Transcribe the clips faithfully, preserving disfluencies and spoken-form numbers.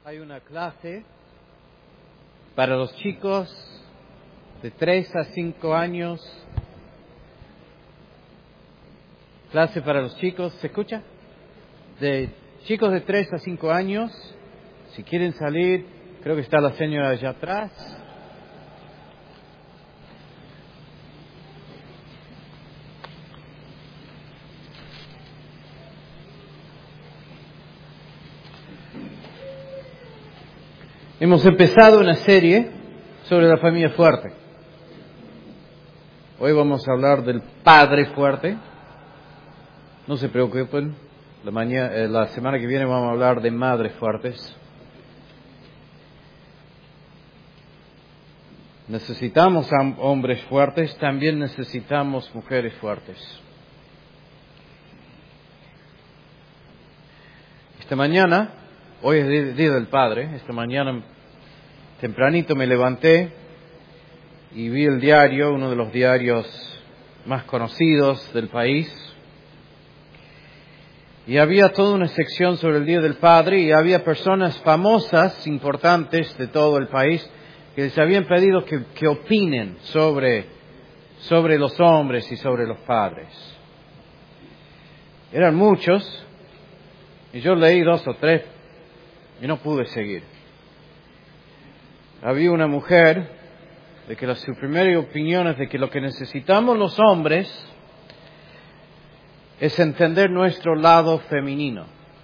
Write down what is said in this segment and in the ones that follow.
Hay una clase para los chicos de tres a cinco años. Clase para los chicos, ¿se escucha? De chicos de tres a cinco años. Si quieren salir, creo que está la señora allá atrás. Hemos empezado una serie sobre la familia fuerte. Hoy vamos a hablar del padre fuerte. No se preocupen, la, mañana, eh, la semana que viene vamos a hablar de madres fuertes. Necesitamos hombres fuertes, también necesitamos mujeres fuertes. Esta mañana, hoy es Día del Padre, esta mañana tempranito me levanté y vi el diario, uno de los diarios más conocidos del país. Y había toda una sección sobre el Día del Padre y había personas famosas, importantes de todo el país, que les habían pedido que, que opinen sobre, sobre los hombres y sobre los padres. Eran muchos y yo leí dos o tres y no pude seguir. Había una mujer de que la, su primera opinión es de que lo que necesitamos los hombres es entender nuestro lado femenino.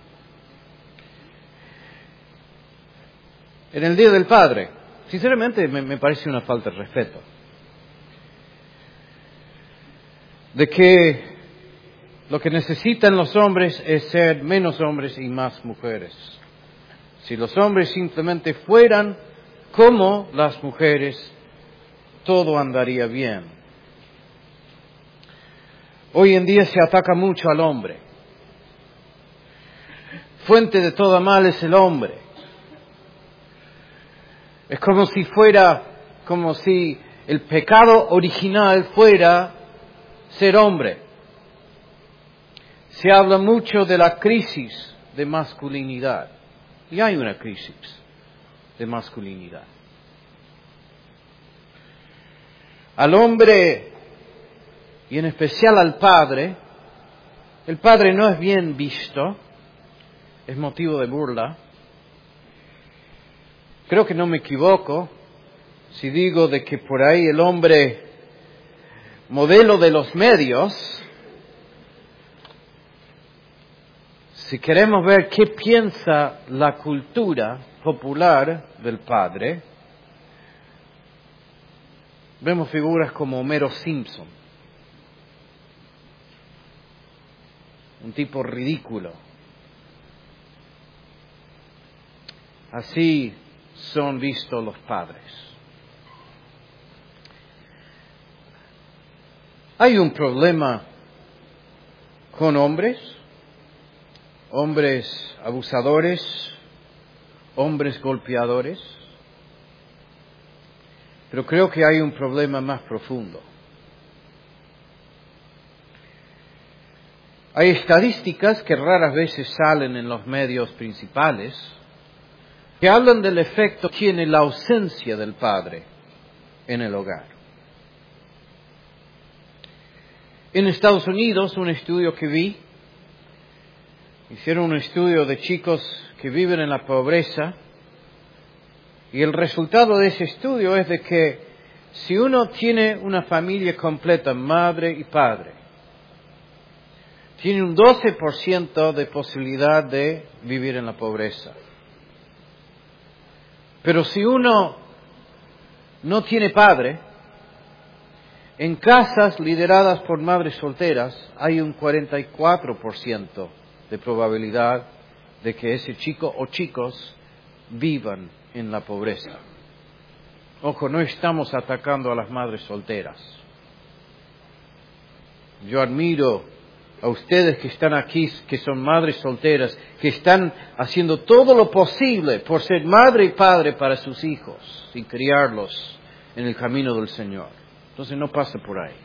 En el Día del Padre, sinceramente me, me parece una falta de respeto. De que lo que necesitan los hombres es ser menos hombres y más mujeres. Si los hombres simplemente fueran como las mujeres, todo andaría bien. Hoy en día se ataca mucho al hombre. Fuente de todo mal es el hombre. Es como si fuera, como si el pecado original fuera ser hombre. Se habla mucho de la crisis de masculinidad. Y hay una crisis de masculinidad. Al hombre, y en especial al padre, el padre no es bien visto, es motivo de burla. Creo que no me equivoco si digo de que por ahí el hombre, modelo de los medios, si queremos ver qué piensa la cultura popular del padre, vemos figuras como Homero Simpson. Un tipo ridículo. Así son vistos los padres. Hay un problema con hombres, hombres abusadores, hombres golpeadores, pero creo que hay un problema más profundo. Hay estadísticas que raras veces salen en los medios principales que hablan del efecto que tiene la ausencia del padre en el hogar. En Estados Unidos, un estudio que vi, hicieron un estudio de chicos que viven en la pobreza y el resultado de ese estudio es de que si uno tiene una familia completa, madre y padre, tiene un doce por ciento de posibilidad de vivir en la pobreza. Pero si uno no tiene padre, en casas lideradas por madres solteras hay un cuarenta y cuatro por ciento de probabilidad de que ese chico o chicos vivan en la pobreza. Ojo, no estamos atacando a las madres solteras. Yo admiro a ustedes que están aquí, que son madres solteras, que están haciendo todo lo posible por ser madre y padre para sus hijos y criarlos en el camino del Señor. Entonces no pase por ahí.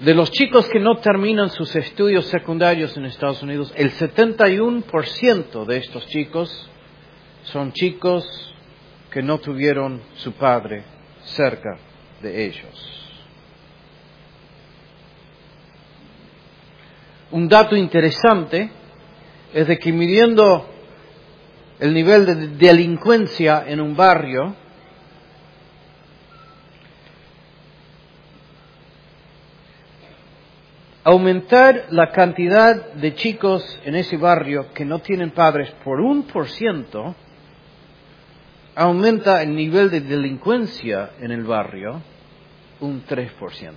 De los chicos que no terminan sus estudios secundarios en Estados Unidos, el setenta y uno por ciento de estos chicos son chicos que no tuvieron su padre cerca de ellos. Un dato interesante es de que midiendo el nivel de delincuencia en un barrio, aumentar la cantidad de chicos en ese barrio que no tienen padres por un por ciento, aumenta el nivel de delincuencia en el barrio un tres por ciento.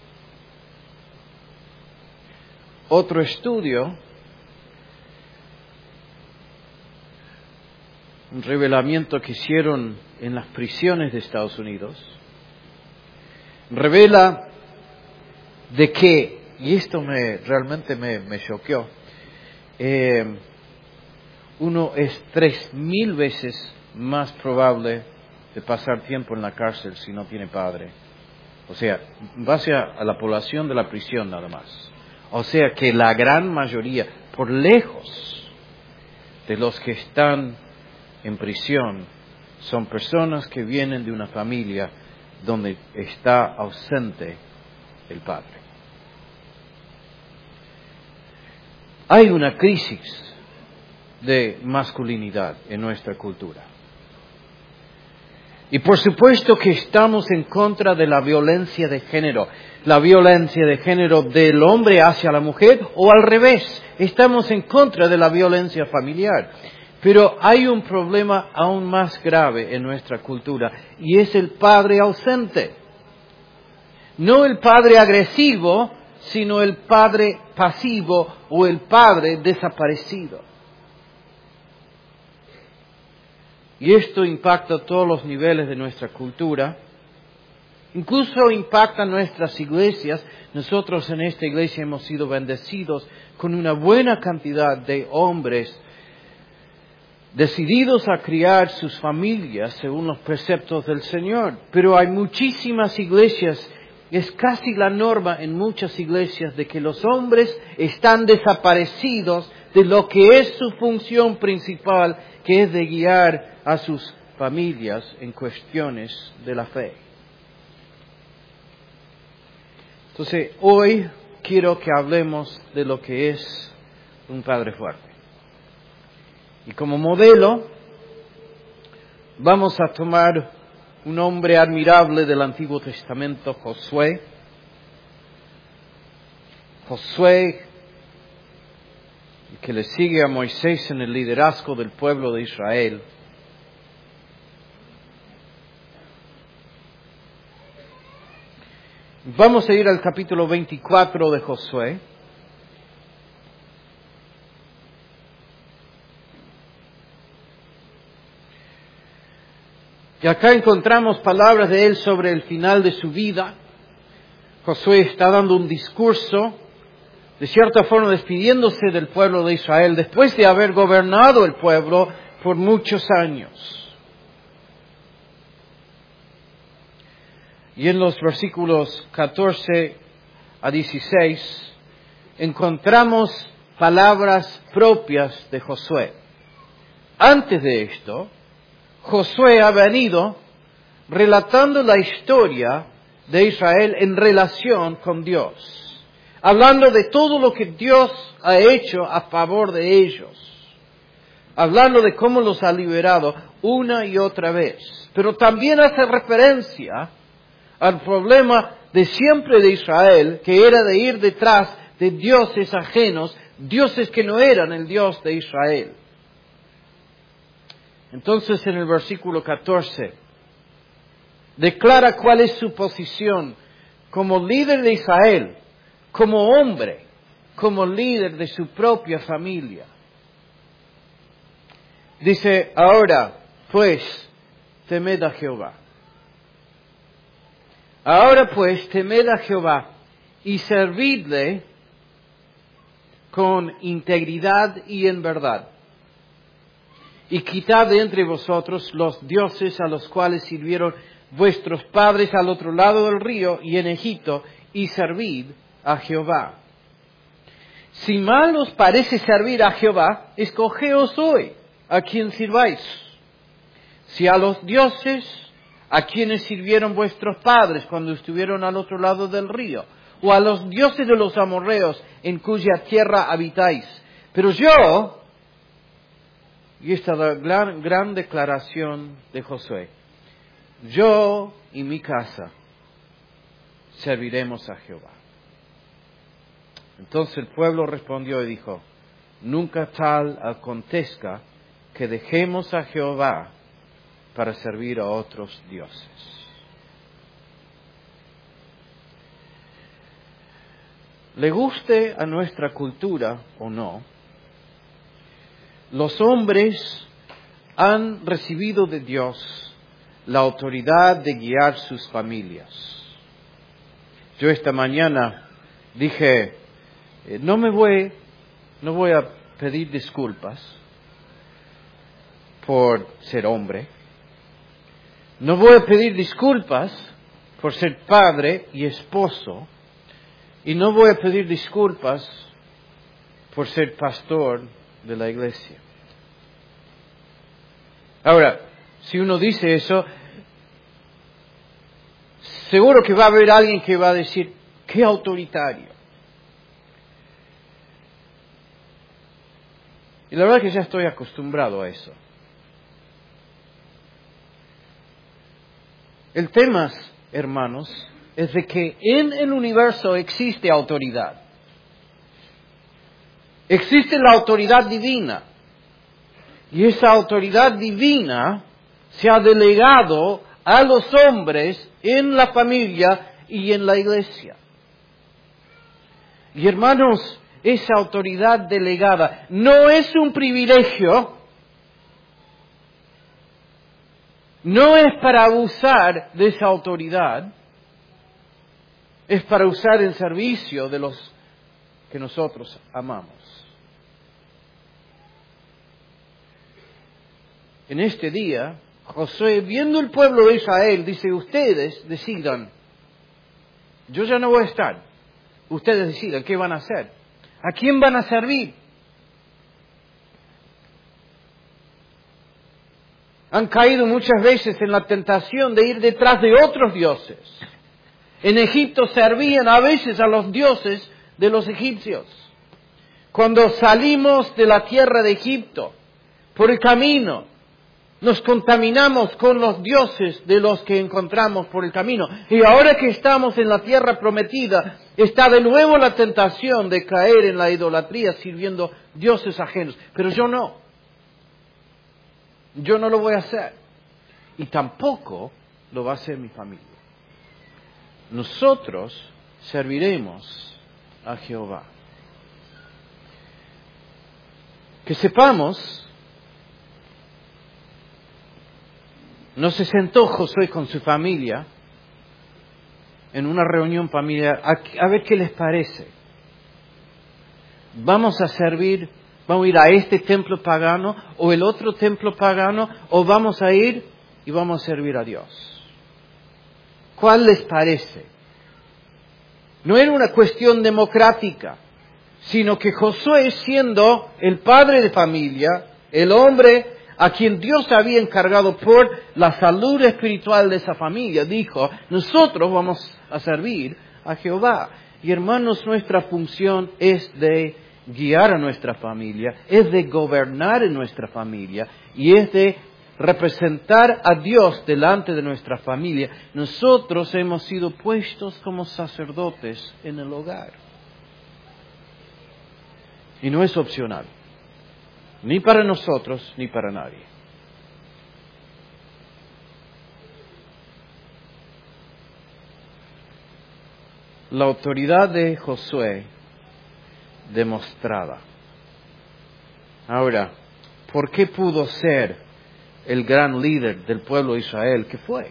Otro estudio, un revelamiento que hicieron en las prisiones de Estados Unidos, revela de que, y esto me realmente me, me choqueó, eh, uno es tres mil veces más probable de pasar tiempo en la cárcel si no tiene padre. O sea, en base a, a la población de la prisión nada más. O sea que la gran mayoría, por lejos, de los que están en prisión, son personas que vienen de una familia donde está ausente el padre. Hay una crisis de masculinidad en nuestra cultura. Y por supuesto que estamos en contra de la violencia de género. La violencia de género del hombre hacia la mujer o al revés. Estamos en contra de la violencia familiar. Pero hay un problema aún más grave en nuestra cultura y es el padre ausente. No el padre agresivo, sino el padre pasivo o el padre desaparecido. Y esto impacta todos los niveles de nuestra cultura. Incluso impacta nuestras iglesias. Nosotros en esta iglesia hemos sido bendecidos con una buena cantidad de hombres decididos a criar sus familias según los preceptos del Señor. Pero hay muchísimas iglesias, es casi la norma en muchas iglesias, de que los hombres están desaparecidos de lo que es su función principal, que es de guiar a sus familias en cuestiones de la fe. Entonces, hoy quiero que hablemos de lo que es un padre fuerte. Y como modelo, vamos a tomar un hombre admirable del Antiguo Testamento, Josué. Josué, que le sigue a Moisés en el liderazgo del pueblo de Israel. Vamos a ir al capítulo veinticuatro de Josué. Y acá encontramos palabras de él sobre el final de su vida. Josué está dando un discurso, de cierta forma despidiéndose del pueblo de Israel, después de haber gobernado el pueblo por muchos años. Y en los versículos catorce a dieciséis encontramos palabras propias de Josué. Antes de esto, Josué ha venido relatando la historia de Israel en relación con Dios, hablando de todo lo que Dios ha hecho a favor de ellos, hablando de cómo los ha liberado una y otra vez. Pero también hace referencia al problema de siempre de Israel, que era de ir detrás de dioses ajenos, dioses que no eran el Dios de Israel. Entonces en el versículo catorce, declara cuál es su posición como líder de Israel, como hombre, como líder de su propia familia. Dice, ahora pues, temed a Jehová. Ahora pues, temed a Jehová y servidle con integridad y en verdad. Y quitad de entre vosotros los dioses a los cuales sirvieron vuestros padres al otro lado del río y en Egipto, y servid a Jehová. Si mal os parece servir a Jehová, escogeos hoy a quien sirváis. Si a los dioses a quienes sirvieron vuestros padres cuando estuvieron al otro lado del río, o a los dioses de los amorreos en cuya tierra habitáis. Pero yo, y esta es la gran, gran declaración de Josué, yo y mi casa serviremos a Jehová. Entonces el pueblo respondió y dijo, nunca tal acontezca que dejemos a Jehová para servir a otros dioses. Le guste a nuestra cultura o no, los hombres han recibido de Dios la autoridad de guiar sus familias. Yo esta mañana dije, eh, no me voy, no voy a pedir disculpas por ser hombre. No voy a pedir disculpas por ser padre y esposo. Y no voy a pedir disculpas por ser pastor de la iglesia. Ahora, si uno dice eso, seguro que va a haber alguien que va a decir, ¡qué autoritario! Y la verdad es que ya estoy acostumbrado a eso. El tema, hermanos, es de que en el universo existe autoridad. Existe la autoridad divina. Y esa autoridad divina se ha delegado a los hombres en la familia y en la iglesia. Y hermanos, esa autoridad delegada no es un privilegio. No es para abusar de esa autoridad, es para usar en servicio de los que nosotros amamos. En este día, Josué, viendo el pueblo de Israel, dice, ustedes decidan, yo ya no voy a estar, ustedes decidan qué van a hacer, a quién van a servir. Han caído muchas veces en la tentación de ir detrás de otros dioses. En Egipto servían a veces a los dioses de los egipcios. Cuando salimos de la tierra de Egipto, por el camino, nos contaminamos con los dioses de los que encontramos por el camino. Y ahora que estamos en la tierra prometida, está de nuevo la tentación de caer en la idolatría sirviendo dioses ajenos. Pero yo no. Yo no lo voy a hacer. Y tampoco lo va a hacer mi familia. Nosotros serviremos a Jehová. Que sepamos, no se sentó Josué con su familia en una reunión familiar a, a ver qué les parece. Vamos a servir, vamos a ir a este templo pagano o el otro templo pagano, o vamos a ir y vamos a servir a Dios. ¿Cuál les parece? No era una cuestión democrática, sino que Josué, siendo el padre de familia, el hombre a quien Dios había encargado por la salud espiritual de esa familia, dijo, nosotros vamos a servir a Jehová. Y hermanos, nuestra función es de guiar a nuestra familia, es de gobernar en nuestra familia y es de representar a Dios delante de nuestra familia. Nosotros hemos sido puestos como sacerdotes en el hogar. Y no es opcional, ni para nosotros ni para nadie. La autoridad de Josué demostrada. Ahora, ¿por qué pudo ser el gran líder del pueblo de Israel que fue?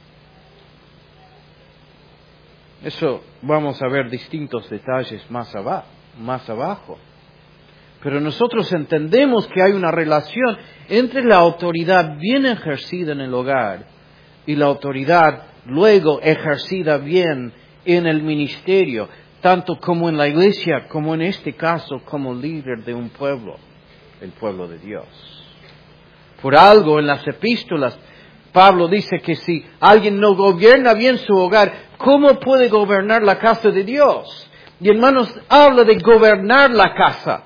Eso vamos a ver distintos detalles más abajo, más abajo. Pero nosotros entendemos que hay una relación entre la autoridad bien ejercida en el hogar y la autoridad luego ejercida bien en el ministerio. tanto como en la iglesia, como en este caso, como líder de un pueblo, el pueblo de Dios. Por algo en las epístolas, Pablo dice que si alguien no gobierna bien su hogar, ¿cómo puede gobernar la casa de Dios? Y hermanos, habla de gobernar la casa.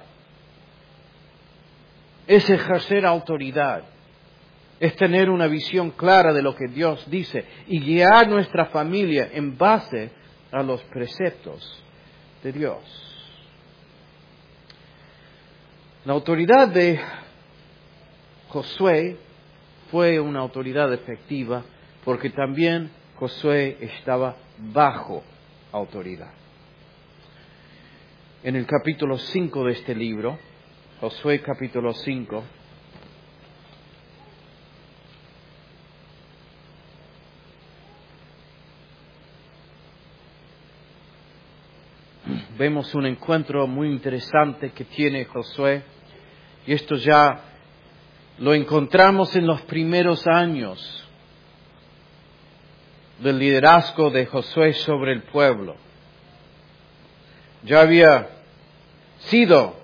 Es ejercer autoridad. Es tener una visión clara de lo que Dios dice y guiar nuestra familia en base a los preceptos de Dios. La autoridad de Josué fue una autoridad efectiva porque también Josué estaba bajo autoridad. En el capítulo cinco de este libro, Josué capítulo cinco, vemos un encuentro muy interesante que tiene Josué, y esto ya lo encontramos en los primeros años del liderazgo de Josué sobre el pueblo. Ya había sido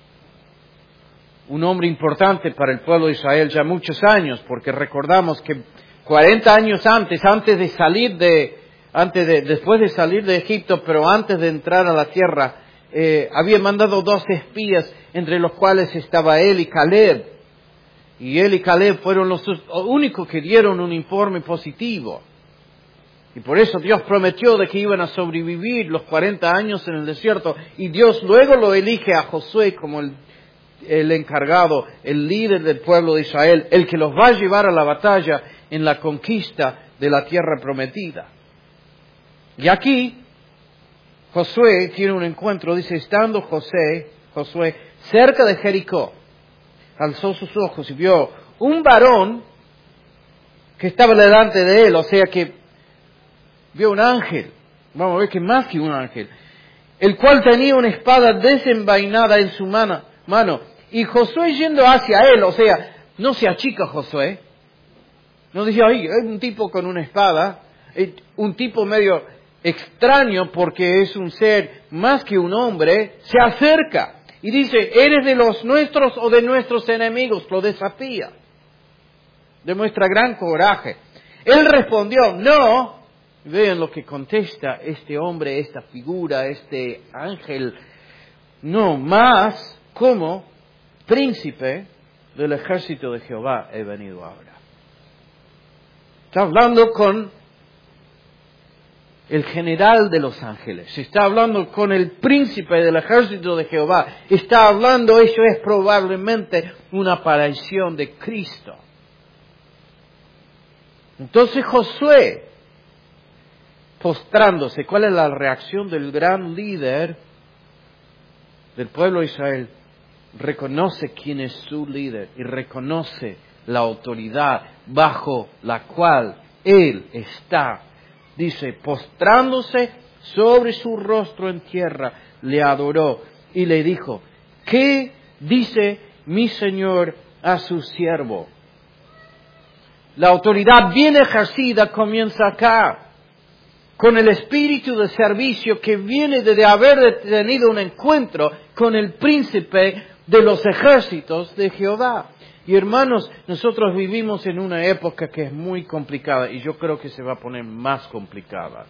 un hombre importante para el pueblo de Israel ya muchos años, porque recordamos que cuarenta años antes, antes de salir de, antes de, después de salir de Egipto, pero antes de entrar a la tierra, eh, había mandado dos espías, entre los cuales estaba él y Caleb. Y él y Caleb fueron los únicos que dieron un informe positivo. Y por eso Dios prometió de que iban a sobrevivir los cuarenta años en el desierto. Y Dios luego lo elige a Josué como el, el encargado, el líder del pueblo de Israel, el que los va a llevar a la batalla en la conquista de la tierra prometida. Y aquí Josué tiene un encuentro, dice, estando José, Josué cerca de Jericó, alzó sus ojos y vio un varón que estaba delante de él, o sea que vio un ángel, vamos a ver que más que un ángel, el cual tenía una espada desenvainada en su mano, mano, y Josué yendo hacia él, o sea, no se achica Josué, no dice, ay, es un tipo con una espada, un tipo medio extraño porque es un ser más que un hombre, se acerca y dice, ¿eres de los nuestros o de nuestros enemigos? Lo desafía, demuestra gran coraje. Él respondió, no. Vean lo que contesta este hombre, esta figura, este ángel. No, más como príncipe del ejército de Jehová he venido ahora. Está hablando con el general de los ángeles. Está hablando con el príncipe del ejército de Jehová. Está hablando, eso es probablemente una aparición de Cristo. Entonces Josué, postrándose, ¿cuál es la reacción del gran líder del pueblo de Israel? Reconoce quién es su líder y reconoce la autoridad bajo la cual él está. Dice, postrándose sobre su rostro en tierra, le adoró y le dijo, ¿qué dice mi Señor a su siervo? La autoridad bien ejercida comienza acá, con el espíritu de servicio que viene de haber tenido un encuentro con el príncipe de los ejércitos de Jehová. Y hermanos, nosotros vivimos en una época que es muy complicada y yo creo que se va a poner más complicada.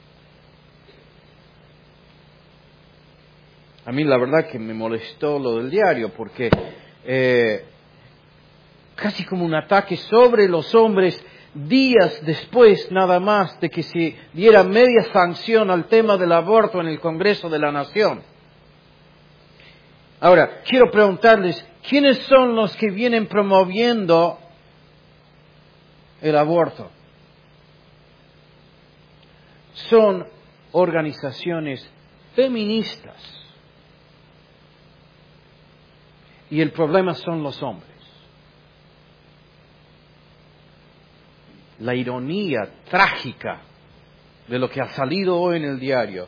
A mí la verdad que me molestó lo del diario porque eh, casi como un ataque sobre los hombres días después nada más de que se diera media sanción al tema del aborto en el Congreso de la Nación. Ahora, quiero preguntarles, ¿quiénes son los que vienen promoviendo el aborto? Son organizaciones feministas. Y el problema son los hombres. La ironía trágica de lo que ha salido hoy en el diario.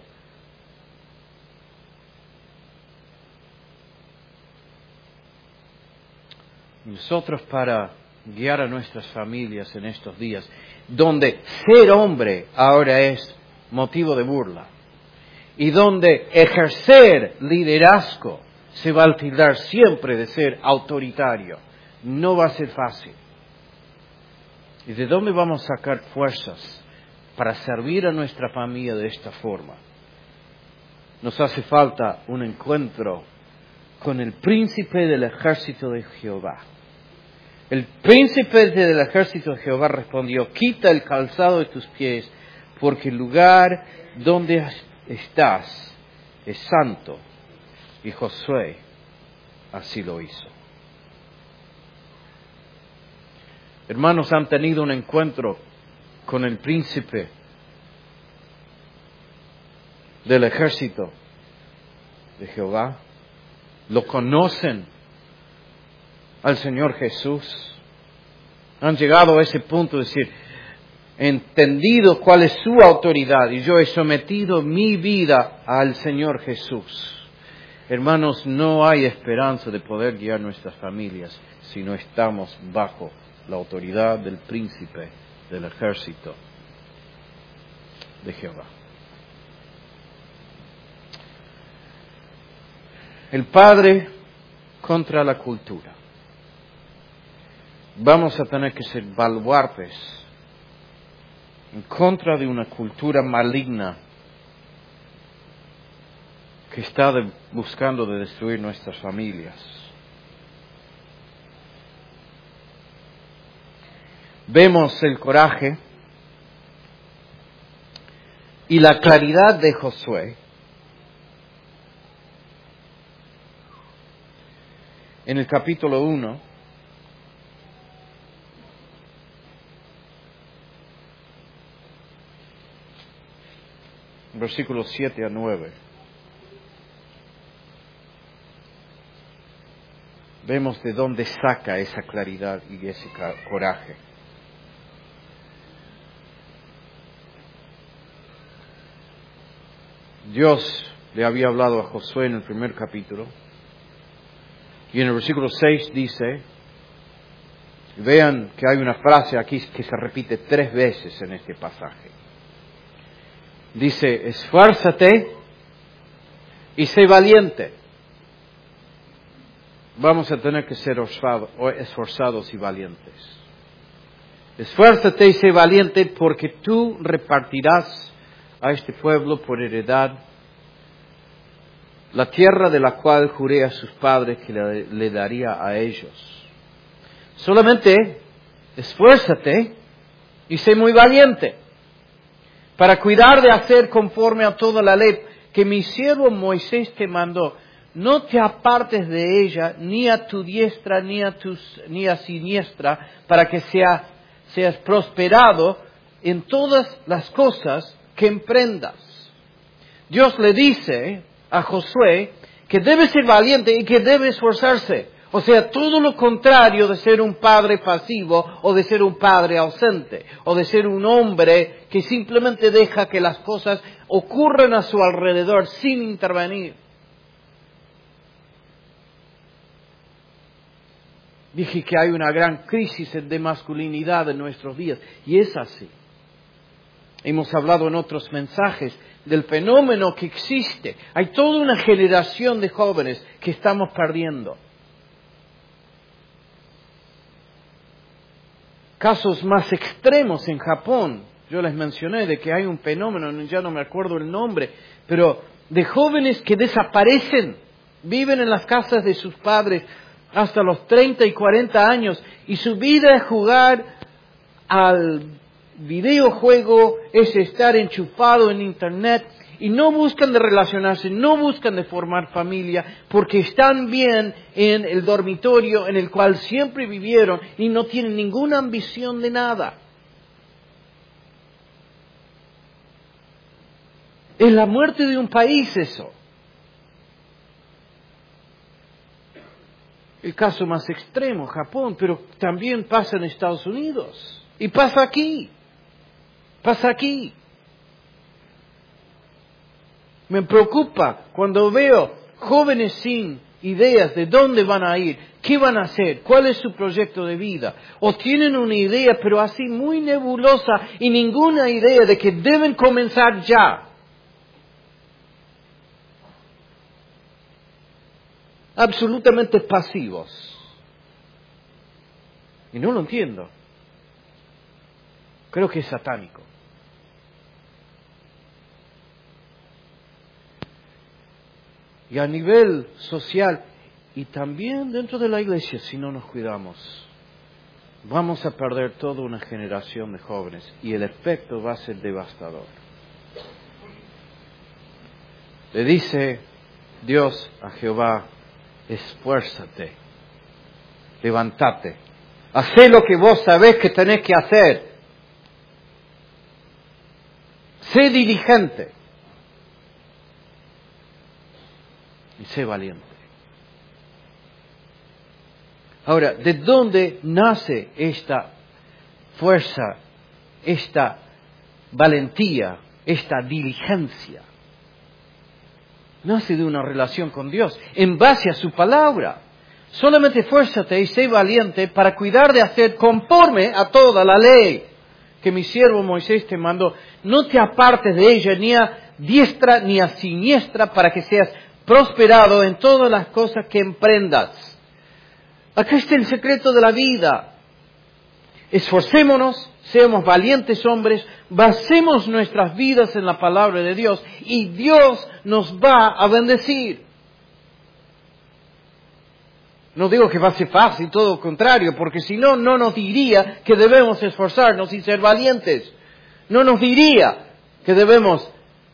Nosotros para guiar a nuestras familias en estos días, donde ser hombre ahora es motivo de burla, y donde ejercer liderazgo se va a tildar siempre de ser autoritario. No va a ser fácil. ¿Y de dónde vamos a sacar fuerzas para servir a nuestra familia de esta forma? Nos hace falta un encuentro con el príncipe del ejército de Jehová. El príncipe del ejército de Jehová respondió: quita el calzado de tus pies, porque el lugar donde estás es santo. Y Josué así lo hizo. Hermanos, han tenido un encuentro con el príncipe del ejército de Jehová. Lo conocen al Señor Jesús. Han llegado a ese punto de decir: he entendido cuál es su autoridad y yo he sometido mi vida al Señor Jesús. Hermanos, no hay esperanza de poder guiar nuestras familias si no estamos bajo la autoridad del príncipe del ejército de Jehová. El padre contra la cultura. Vamos a tener que ser baluartes en contra de una cultura maligna que está de, buscando de destruir nuestras familias. Vemos el coraje y la claridad de Josué en el capítulo uno. Versículos siete a nueve. Vemos de dónde saca esa claridad y ese coraje. Dios le había hablado a Josué en el primer capítulo. Y en el versículo seis dice, vean que hay una frase aquí que se repite tres veces en este pasaje. Dice: esfuérzate y sé valiente. Vamos a tener que ser esforzados y valientes. Esfuérzate y sé valiente, porque tú repartirás a este pueblo por heredad la tierra de la cual juré a sus padres que le, le daría a ellos. Solamente esfuérzate y sé muy valiente para cuidar de hacer conforme a toda la ley que mi siervo Moisés te mandó. No te apartes de ella, ni a tu diestra, ni a, tus, ni a siniestra, para que sea, seas prosperado en todas las cosas que emprendas. Dios le dice a Josué que debe ser valiente y que debe esforzarse. O sea, todo lo contrario de ser un padre pasivo o de ser un padre ausente o de ser un hombre que simplemente deja que las cosas ocurran a su alrededor sin intervenir. Dije que hay una gran crisis de masculinidad en nuestros días y es así. Hemos hablado en otros mensajes del fenómeno que existe. Hay toda una generación de jóvenes que estamos perdiendo. Casos más extremos en Japón. Yo les mencioné de que hay un fenómeno, ya no me acuerdo el nombre, pero de jóvenes que desaparecen, viven en las casas de sus padres hasta los treinta y cuarenta años y su vida es jugar al videojuego, es estar enchufado en internet y no buscan de relacionarse, no buscan de formar familia porque están bien en el dormitorio en el cual siempre vivieron y no tienen ninguna ambición de nada. Es la muerte de un país eso. El caso más extremo, Japón, pero también pasa en Estados Unidos. Y pasa aquí. Pasa aquí. Me preocupa cuando veo jóvenes sin ideas de dónde van a ir, qué van a hacer, cuál es su proyecto de vida. O tienen una idea, pero así muy nebulosa y ninguna idea de que deben comenzar ya. absolutamente pasivos. Y no lo entiendo. Creo que es satánico. Y a nivel social y también dentro de la iglesia, si no nos cuidamos, vamos a perder toda una generación de jóvenes y el efecto va a ser devastador. Le dice Dios a Jehová, esfuérzate, levántate, haz lo que vos sabés que tenés que hacer, sé diligente y sé valiente. Ahora, ¿de dónde nace esta fuerza, esta valentía, esta diligencia? Nace de una relación con Dios, en base a su palabra. Solamente esfuérzate y sé valiente para cuidar de hacer conforme a toda la ley que mi siervo Moisés te mandó. No te apartes de ella ni a diestra ni a siniestra para que seas prosperado en todas las cosas que emprendas. Acá está el secreto de la vida. Esforcémonos, seamos valientes hombres, basemos nuestras vidas en la palabra de Dios y Dios nos va a bendecir. No digo que va a ser fácil, todo lo contrario, porque si no, no nos diría que debemos esforzarnos y ser valientes. No nos diría que debemos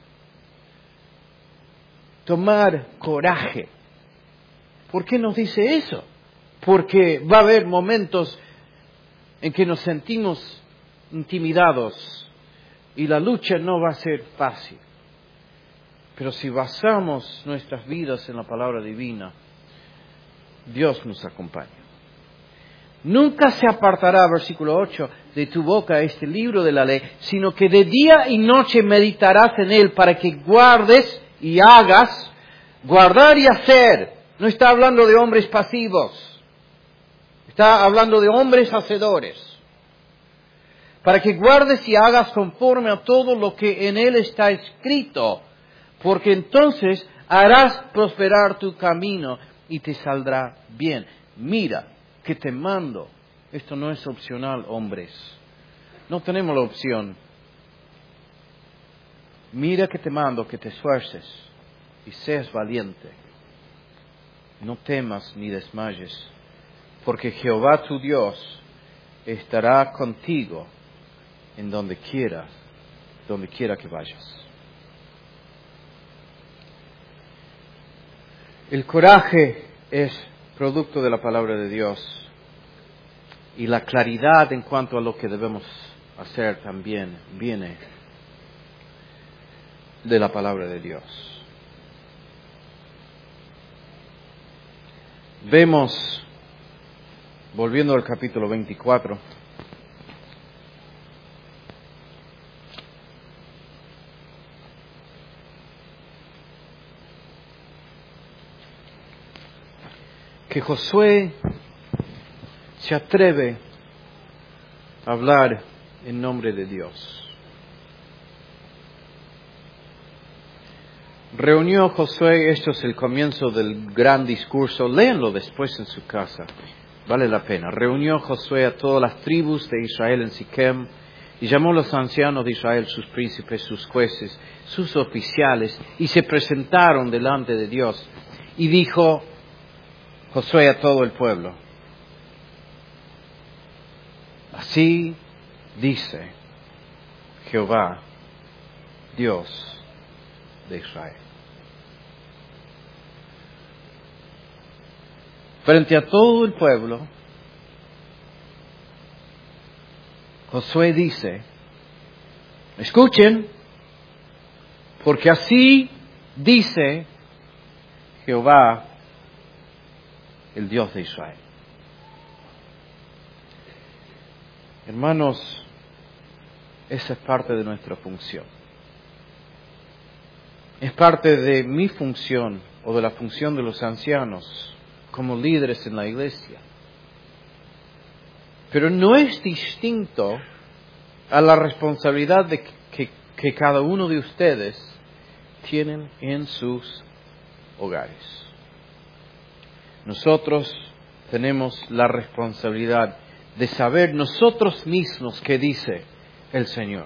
tomar coraje. ¿Por qué nos dice eso? Porque va a haber momentos en que nos sentimos intimidados y la lucha no va a ser fácil. Pero si basamos nuestras vidas en la palabra divina, Dios nos acompaña. Nunca se apartará, versículo ocho, de tu boca este libro de la ley, sino que de día y noche meditarás en él para que guardes y hagas, guardar y hacer. No está hablando de hombres pasivos. Está hablando de hombres hacedores. Para que guardes y hagas conforme a todo lo que en él está escrito. Porque entonces harás prosperar tu camino y te saldrá bien. Mira que te mando. Esto no es opcional, hombres. No tenemos la opción. Mira que te mando que te esfuerces y seas valiente. No temas ni desmayes. Porque Jehová tu Dios estará contigo en donde quiera, donde quiera que vayas. El coraje es producto de la palabra de Dios y la claridad en cuanto a lo que debemos hacer también viene de la palabra de Dios. Vemos, volviendo al capítulo veinticuatro, que Josué se atreve a hablar en nombre de Dios. Reunió Josué, esto es el comienzo del gran discurso, léanlo después en su casa, vale la pena. Reunió Josué a todas las tribus de Israel en Siquem y llamó a los ancianos de Israel, sus príncipes, sus jueces, sus oficiales, y se presentaron delante de Dios. Y dijo Josué a todo el pueblo: así dice Jehová, Dios de Israel. Frente a todo el pueblo, Josué dice: escuchen, porque así dice Jehová, el Dios de Israel. Hermanos, esa es parte de nuestra función. Es parte de mi función o de la función de los ancianos como líderes en la iglesia. Pero no es distinto a la responsabilidad de que, que cada uno de ustedes tienen en sus hogares. nosotros tenemos la responsabilidad de saber nosotros mismos qué dice el Señor,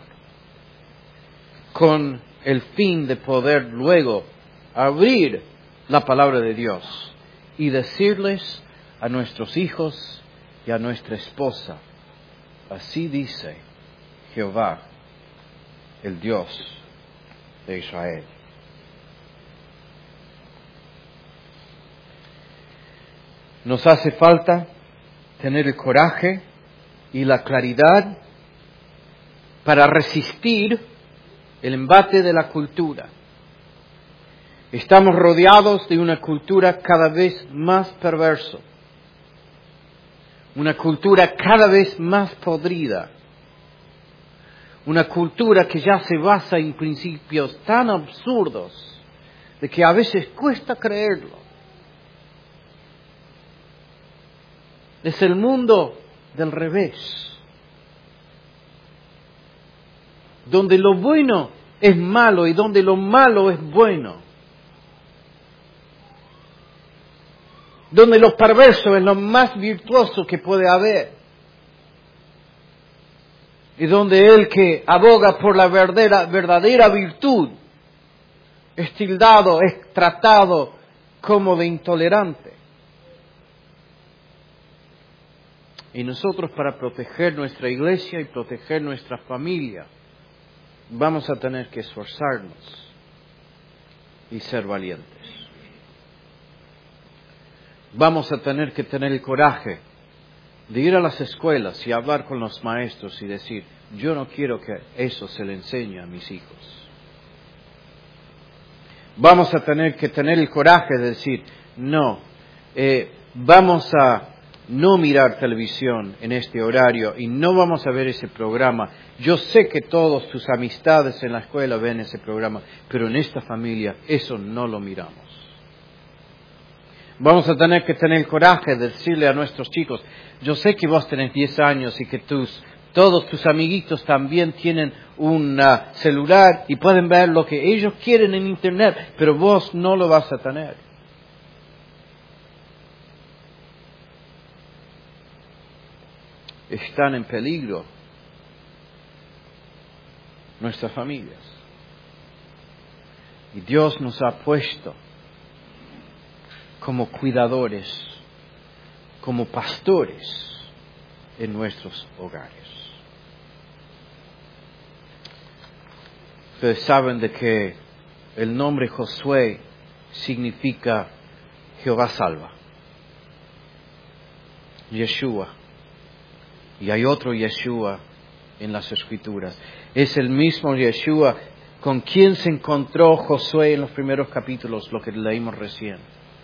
con el fin de poder luego abrir la palabra de Dios y decirles a nuestros hijos y a nuestra esposa, así dice Jehová, el Dios de Israel. Nos hace falta tener el coraje y la claridad para resistir el embate de la cultura. Estamos rodeados de una cultura cada vez más perversa, una cultura cada vez más podrida, una cultura que ya se basa en principios tan absurdos de que a veces cuesta creerlo. Es el mundo del revés, donde lo bueno es malo y donde lo malo es bueno, donde lo perverso es lo más virtuoso que puede haber, y donde el que aboga por la verdadera, verdadera virtud es tildado, es tratado como de intolerante. Y nosotros, para proteger nuestra iglesia y proteger nuestra familia, vamos a tener que esforzarnos y ser valientes. Vamos a tener que tener el coraje de ir a las escuelas y hablar con los maestros y decir, yo no quiero que eso se le enseñe a mis hijos. Vamos a tener que tener el coraje de decir, no, eh, vamos a no mirar televisión en este horario y no vamos a ver ese programa. Yo sé que todas tus amistades en la escuela ven ese programa, pero en esta familia eso no lo miramos. Vamos a tener que tener el coraje de decirle a nuestros chicos, yo sé que vos tenés diez años y que tus, todos tus amiguitos también tienen un uh, celular y pueden ver lo que ellos quieren en internet, pero vos no lo vas a tener. Están en peligro nuestras familias. Y Dios nos ha puesto como cuidadores, como pastores en nuestros hogares. Ustedes saben de que el nombre Josué significa Jehová salva. Yeshua. Y hay otro Yeshua en las Escrituras. Es el mismo Yeshua con quien se encontró Josué en los primeros capítulos, lo que leímos recién.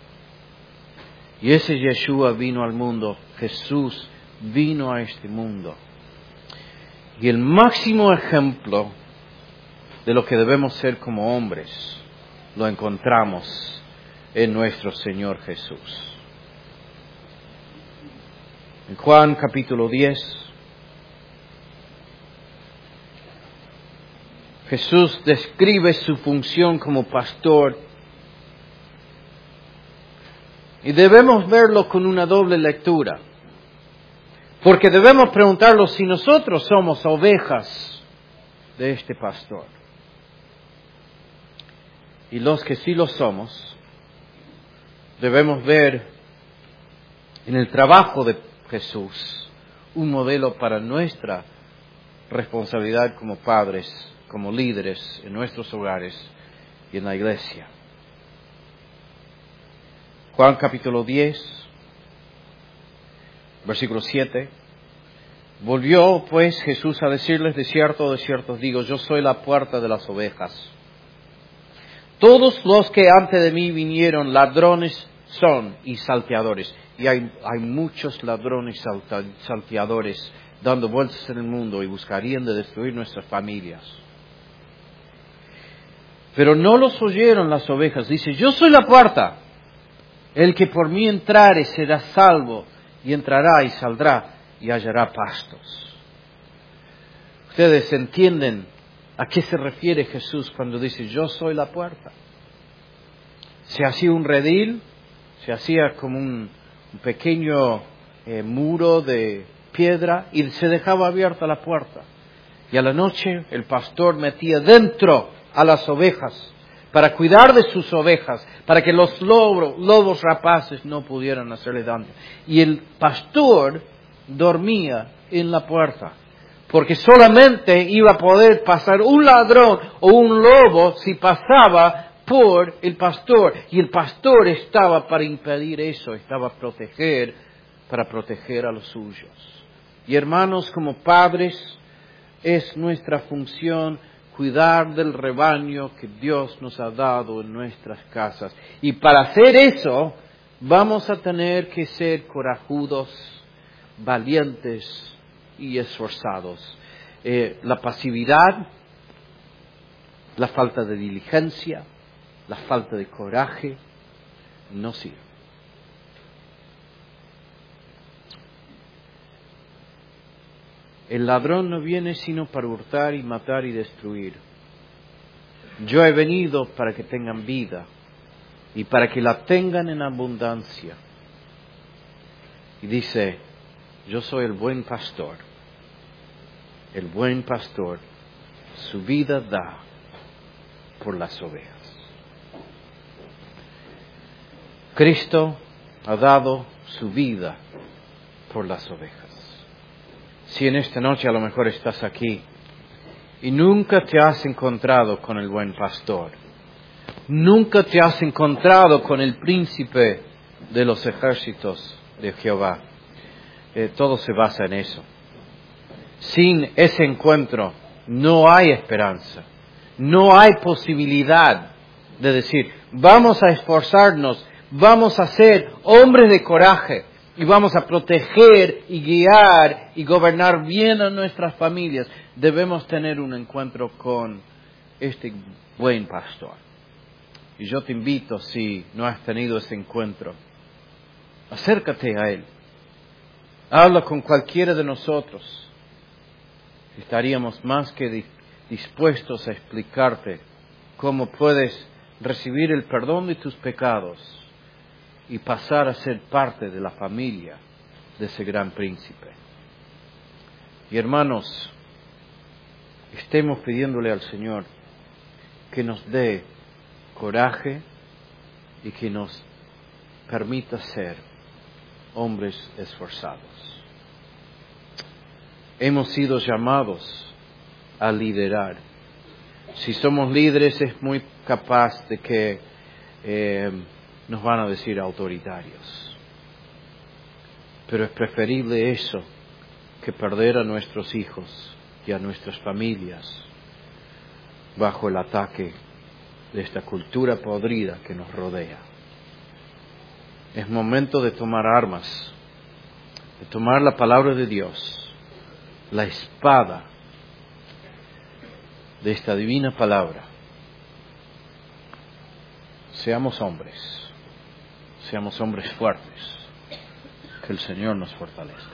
Y ese Yeshua vino al mundo, Jesús vino a este mundo. Y el máximo ejemplo de lo que debemos ser como hombres, lo encontramos en nuestro Señor Jesús. En Juan capítulo diez, Jesús describe su función como pastor y debemos verlo con una doble lectura, porque debemos preguntarnos si nosotros somos ovejas de este pastor. Y los que sí lo somos, debemos ver en el trabajo de Jesús un modelo para nuestra responsabilidad como padres, como líderes en nuestros hogares y en la iglesia. Juan capítulo diez, versículo siete. Volvió pues Jesús a decirles, de cierto, de cierto os digo, yo soy la puerta de las ovejas. Todos los que antes de mí vinieron ladrones son y salteadores. Y hay, hay muchos ladrones salta, salteadores dando vueltas en el mundo y buscarían de destruir nuestras familias. Pero no los oyeron las ovejas. Dice, yo soy la puerta. El que por mí entrare será salvo y entrará y saldrá y hallará pastos. Ustedes entienden a qué se refiere Jesús cuando dice, yo soy la puerta. Si así un redil, Se hacía como un, un pequeño eh, muro de piedra y se dejaba abierta la puerta. Y a la noche el pastor metía dentro a las ovejas para cuidar de sus ovejas, para que los lobos, lobos rapaces no pudieran hacerle daño. Y el pastor dormía en la puerta, porque solamente iba a poder pasar un ladrón o un lobo si pasaba por el pastor. Y el pastor estaba para impedir eso, estaba a proteger, para proteger a los suyos. Y hermanos, como padres, es nuestra función cuidar del rebaño que Dios nos ha dado en nuestras casas. Y para hacer eso, vamos a tener que ser corajudos, valientes y esforzados. Eh, la pasividad, la falta de diligencia, la falta de coraje, no sirve. El ladrón no viene sino para hurtar y matar y destruir. Yo he venido para que tengan vida y para que la tengan en abundancia. Y dice, yo soy el buen pastor. El buen pastor su vida da por las ovejas. Cristo ha dado su vida por las ovejas. Si en esta noche a lo mejor estás aquí y nunca te has encontrado con el buen pastor, nunca te has encontrado con el príncipe de los ejércitos de Jehová, eh, todo se basa en eso. Sin ese encuentro no hay esperanza, no hay posibilidad de decir, vamos a esforzarnos, vamos a ser hombres de coraje, y vamos a proteger y guiar y gobernar bien a nuestras familias. Debemos tener un encuentro con este buen pastor. Y yo te invito, si no has tenido ese encuentro, acércate a él. Habla con cualquiera de nosotros. Estaríamos más que dispuestos a explicarte cómo puedes recibir el perdón de tus pecados y pasar a ser parte de la familia de ese gran príncipe. Y hermanos, estemos pidiéndole al Señor que nos dé coraje y que nos permita ser hombres esforzados. Hemos sido llamados a liderar. Si somos líderes es muy capaz de que eh, nos van a decir autoritarios. Pero es preferible eso que perder a nuestros hijos y a nuestras familias bajo el ataque de esta cultura podrida que nos rodea. Es momento de tomar armas, de tomar la palabra de Dios, la espada de esta divina palabra. Seamos hombres. Seamos hombres fuertes, que el Señor nos fortalezca.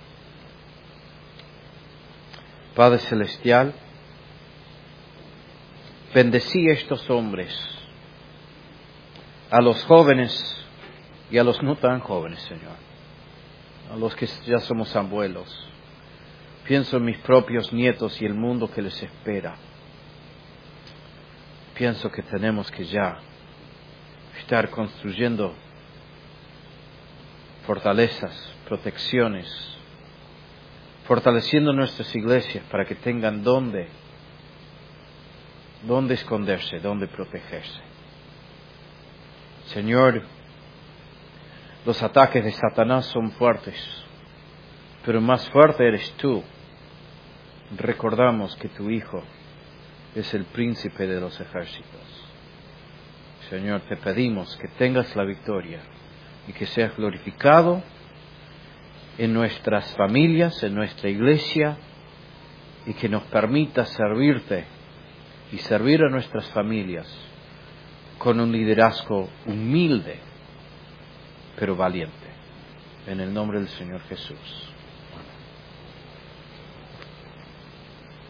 Padre Celestial, bendecí a estos hombres, a los jóvenes y a los no tan jóvenes, Señor, a los que ya somos abuelos. Pienso en mis propios nietos y el mundo que les espera. Pienso que tenemos que ya estar construyendo fortalezas, protecciones, fortaleciendo nuestras iglesias para que tengan dónde, dónde esconderse, dónde protegerse. Señor, los ataques de Satanás son fuertes, pero más fuerte eres tú. Recordamos que tu Hijo es el príncipe de los ejércitos. Señor, te pedimos que tengas la victoria y que seas glorificado en nuestras familias, en nuestra iglesia, y que nos permita servirte y servir a nuestras familias con un liderazgo humilde, pero valiente. En el nombre del Señor Jesús.